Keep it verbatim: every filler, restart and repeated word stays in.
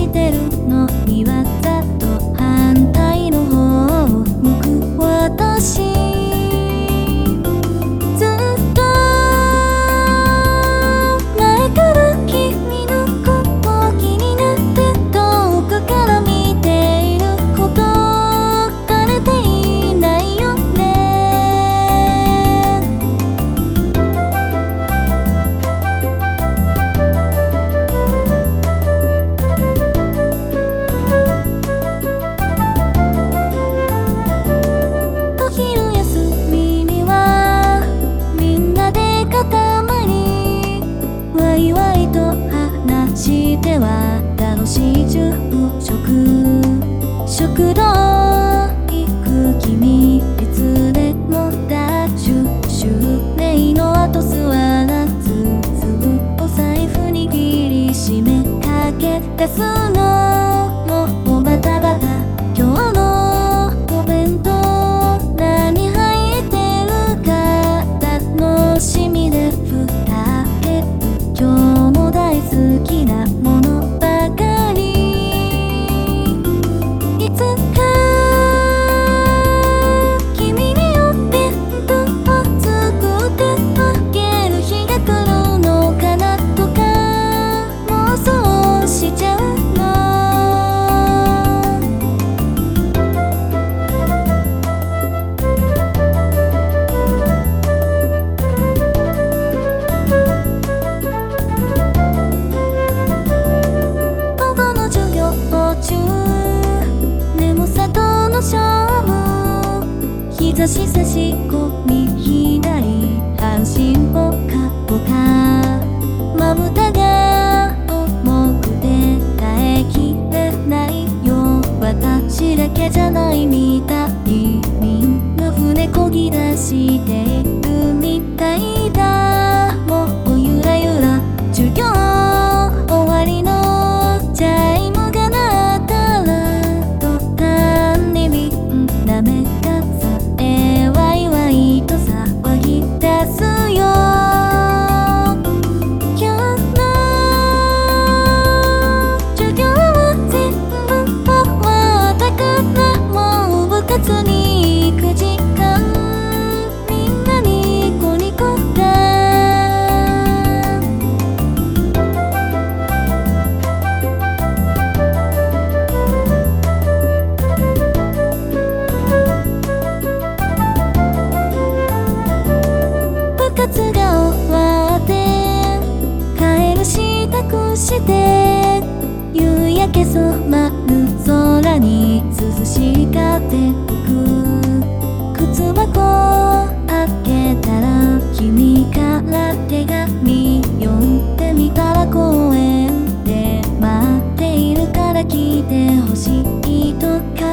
してるのにわざと反対の方を向く私。ずっと前から君のこと気になって遠くから見ていること枯れていないよね。お昼休みにはみんなで固まりワイワイと話しては楽しい昼食。食堂行く君いつでもダッシュシュレイの後座らずすぐお財布握りしめかけ出すのもうバタバタ。今日のお弁当何入ってるか楽しみでふたけ今日も大好きなものばかり。いつか君にお弁当を作ってあげる日が来るのかなとか妄想しちゃうの。午後の授業中眠さとの勝負。日差し差し込み左半身ぽかぽか。まぶたが重くて耐えきれないよ。私だけじゃないみたい。みんな船こぎ出しているみたいだ。もうゆらゆら授業終わりのチャイムが鳴ったら途端にみんな目が覚めワイワイと騒ぎ出すよ。今日の授業は全部終わったからもう部活に行く時間。みんなニコニコだ。部活が終わって帰る支度して夕焼け染まる空に涼しがって吹く。靴箱開けたら君から手紙読んでみたら公園で待っているから来てほしいと